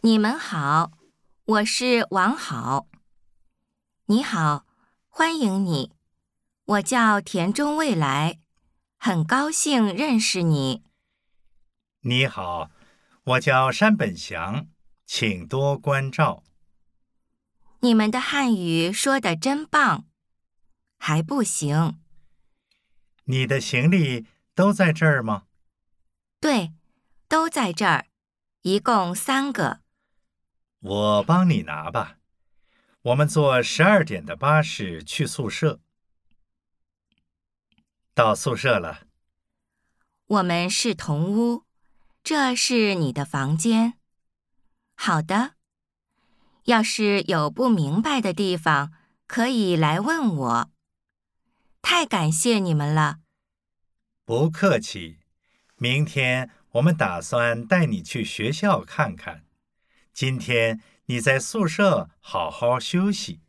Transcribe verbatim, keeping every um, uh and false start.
你们好，我是王好。你好，欢迎你，我叫田中未来，很高兴认识你。 你好，我叫山本祥，请多关照。 你们的汉语说得真棒，还不行。 你的行李都在这儿吗？ 对，都在这儿，一共三个。 我帮你拿吧。我们坐十二点的巴士去宿舍。到宿舍了。 我们是同屋，这是你的房间。好的，要是有不明白的地方，可以来问我。太感谢你们了。 不客气。明天我们打算带你去学校看看。今天你在宿舍好好休息。